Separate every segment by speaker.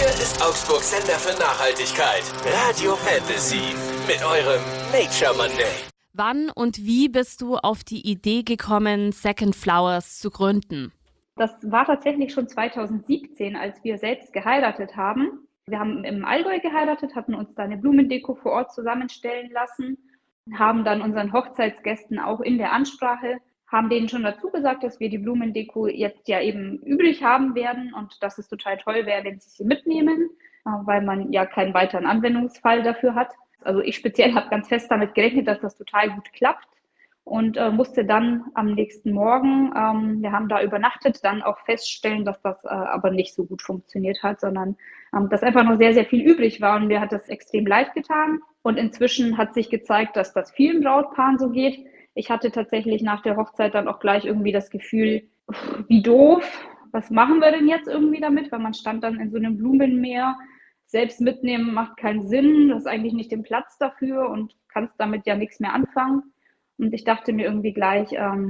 Speaker 1: Hier ist Augsburgs Sender für Nachhaltigkeit. Radio Fantasy mit eurem Nature Monday.
Speaker 2: Wann und wie bist du auf die Idee gekommen, Second Flowers zu gründen?
Speaker 3: Das war tatsächlich schon 2017, als wir selbst geheiratet haben. Wir haben im Allgäu geheiratet, hatten uns da eine Blumendeko vor Ort zusammenstellen lassen, haben dann unseren Hochzeitsgästen auch in der Ansprache, haben denen schon dazu gesagt, dass wir die Blumendeko jetzt ja eben übrig haben werden und dass es total toll wäre, wenn sie sie mitnehmen, weil man ja keinen weiteren Anwendungsfall dafür hat. Also ich speziell habe ganz fest damit gerechnet, dass das total gut klappt. Und musste dann am nächsten Morgen, wir haben da übernachtet, dann auch feststellen, dass das aber nicht so gut funktioniert hat, sondern dass einfach noch sehr, sehr viel übrig war und mir hat das extrem leid getan. Und inzwischen hat sich gezeigt, dass das vielen Brautpaaren so geht. Ich hatte tatsächlich nach der Hochzeit dann auch gleich irgendwie das Gefühl, wie doof, was machen wir denn jetzt irgendwie damit? Weil man stand dann in so einem Blumenmeer. Selbst mitnehmen macht keinen Sinn, du hast eigentlich nicht den Platz dafür und kannst damit ja nichts mehr anfangen. Und ich dachte mir irgendwie gleich,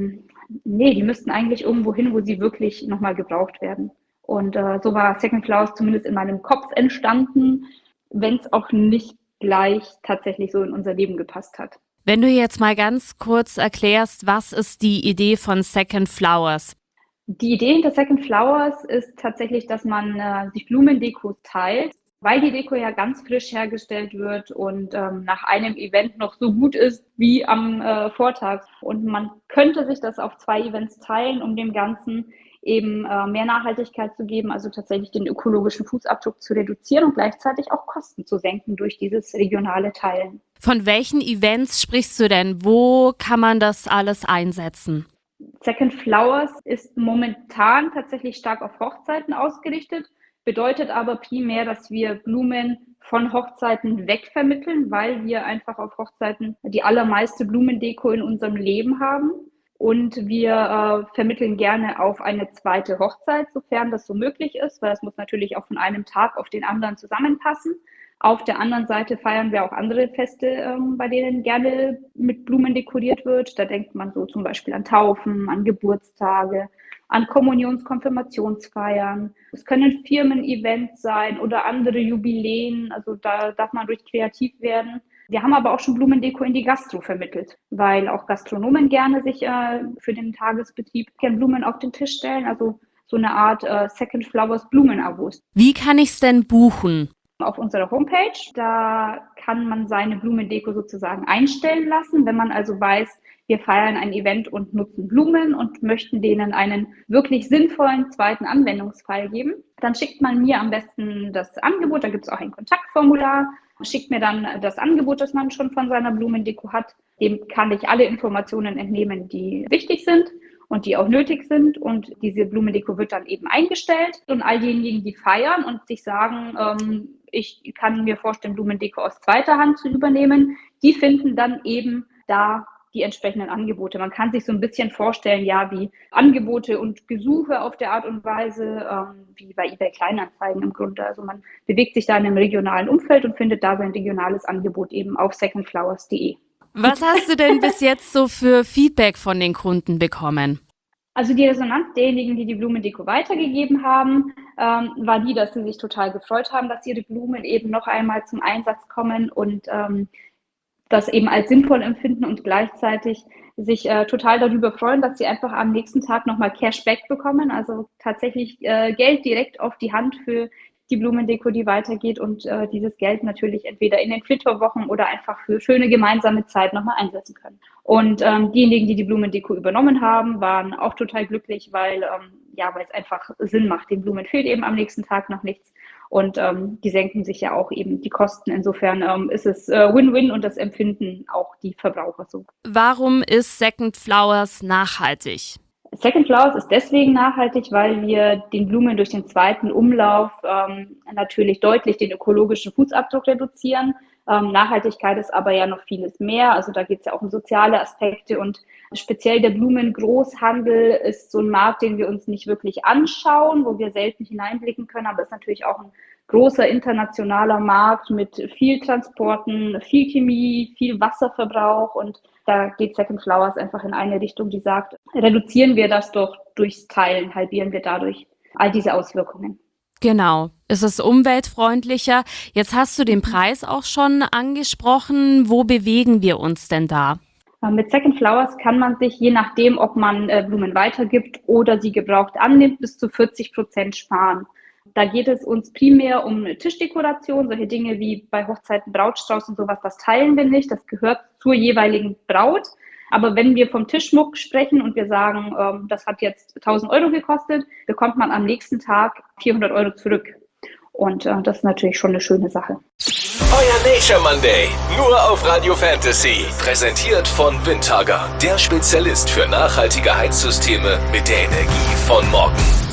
Speaker 3: nee, die müssten eigentlich irgendwo hin, wo sie wirklich nochmal gebraucht werden. Und so war Second Flowers zumindest in meinem Kopf entstanden, wenn es auch nicht gleich tatsächlich so in unser Leben gepasst hat.
Speaker 2: Wenn du jetzt mal ganz kurz erklärst, was ist die Idee von Second Flowers?
Speaker 3: Die Idee hinter Second Flowers ist tatsächlich, dass man sich Blumendekos teilt, weil die Deko ja ganz frisch hergestellt wird und nach einem Event noch so gut ist wie am Vortag. Und man könnte sich das auf 2 Events teilen, um dem Ganzen eben mehr Nachhaltigkeit zu geben, also tatsächlich den ökologischen Fußabdruck zu reduzieren und gleichzeitig auch Kosten zu senken durch dieses regionale Teilen.
Speaker 2: Von welchen Events sprichst du denn? Wo kann man das alles einsetzen?
Speaker 3: Second Flowers ist momentan tatsächlich stark auf Hochzeiten ausgerichtet, bedeutet aber primär, dass wir Blumen von Hochzeiten wegvermitteln, weil wir einfach auf Hochzeiten die allermeiste Blumendeko in unserem Leben haben. Und wir vermitteln gerne auf eine zweite Hochzeit, sofern das so möglich ist, weil es muss natürlich auch von einem Tag auf den anderen zusammenpassen. Auf der anderen Seite feiern wir auch andere Feste, bei denen gerne mit Blumen dekoriert wird. Da denkt man so zum Beispiel an Taufen, an Geburtstage, an Kommunions-, Konfirmationsfeiern. Es können Firmen-Events sein oder andere Jubiläen. Also da darf man ruhig kreativ werden. Wir haben aber auch schon Blumendeko in die Gastro vermittelt, weil auch Gastronomen gerne sich für den Tagesbetrieb gerne Blumen auf den Tisch stellen. Also so eine Art Second Flowers Blumenabos.
Speaker 2: Wie kann ich es denn buchen?
Speaker 3: Auf unserer Homepage, da kann man seine Blumendeko sozusagen einstellen lassen, wenn man also weiß, wir feiern ein Event und nutzen Blumen und möchten denen einen wirklich sinnvollen zweiten Anwendungsfall geben. Dann schickt man mir am besten das Angebot, da gibt es auch ein Kontaktformular, schickt mir dann das Angebot, das man schon von seiner Blumendeko hat. Dem kann ich alle Informationen entnehmen, die wichtig sind und die auch nötig sind. Und diese Blumendeko wird dann eben eingestellt. Und all diejenigen, die feiern und sich sagen, ich kann mir vorstellen, Blumendeko aus zweiter Hand zu übernehmen, die finden dann eben da die entsprechenden Angebote. Man kann sich so ein bisschen vorstellen, ja, wie Angebote und Gesuche auf der Art und Weise, wie bei eBay Kleinanzeigen im Grunde. Also man bewegt sich da in einem regionalen Umfeld und findet da sein regionales Angebot eben auf secondflowers.de.
Speaker 2: Was hast du denn bis jetzt so für Feedback von den Kunden bekommen?
Speaker 3: Also die Resonanz derjenigen, die die Blumendeko weitergegeben haben, war die, dass sie sich total gefreut haben, dass ihre Blumen eben noch einmal zum Einsatz kommen und das eben als sinnvoll empfinden und gleichzeitig sich total darüber freuen, dass sie einfach am nächsten Tag nochmal Cashback bekommen, also tatsächlich Geld direkt auf die Hand für die Blumendeko, die weitergeht und dieses Geld natürlich entweder in den Flitterwochen oder einfach für schöne gemeinsame Zeit nochmal einsetzen können. Und diejenigen, die die Blumendeko übernommen haben, waren auch total glücklich, weil es einfach Sinn macht. Den Blumen fehlt eben am nächsten Tag noch nichts. Und die senken sich ja auch eben die Kosten. Insofern ist es Win-Win und das empfinden auch die Verbraucher so.
Speaker 2: Warum ist Second Flowers nachhaltig?
Speaker 3: Second Flowers ist deswegen nachhaltig, weil wir den Blumen durch den zweiten Umlauf natürlich deutlich den ökologischen Fußabdruck reduzieren. Nachhaltigkeit ist aber ja noch vieles mehr. Also da geht es ja auch um soziale Aspekte und speziell der Blumengroßhandel ist so ein Markt, den wir uns nicht wirklich anschauen, wo wir selten hineinblicken können, aber ist natürlich auch ein großer internationaler Markt mit viel Transporten, viel Chemie, viel Wasserverbrauch und da geht Second Flowers einfach in eine Richtung, die sagt, reduzieren wir das doch durchs Teilen, halbieren wir dadurch all diese Auswirkungen.
Speaker 2: Genau, es ist umweltfreundlicher. Jetzt hast du den Preis auch schon angesprochen. Wo bewegen wir uns denn da?
Speaker 3: Mit Second Flowers kann man sich, je nachdem, ob man Blumen weitergibt oder sie gebraucht annimmt, bis zu 40% sparen. Da geht es uns primär um Tischdekoration, solche Dinge wie bei Hochzeiten Brautstrauß und sowas, das teilen wir nicht, das gehört zur jeweiligen Braut. Aber wenn wir vom Tischschmuck sprechen und wir sagen, das hat jetzt 1.000 Euro gekostet, bekommt man am nächsten Tag 400 Euro zurück. Und das ist natürlich schon eine schöne Sache.
Speaker 1: Euer Nature Monday, nur auf Radio Fantasy. Präsentiert von Windhager, der Spezialist für nachhaltige Heizsysteme mit der Energie von morgen.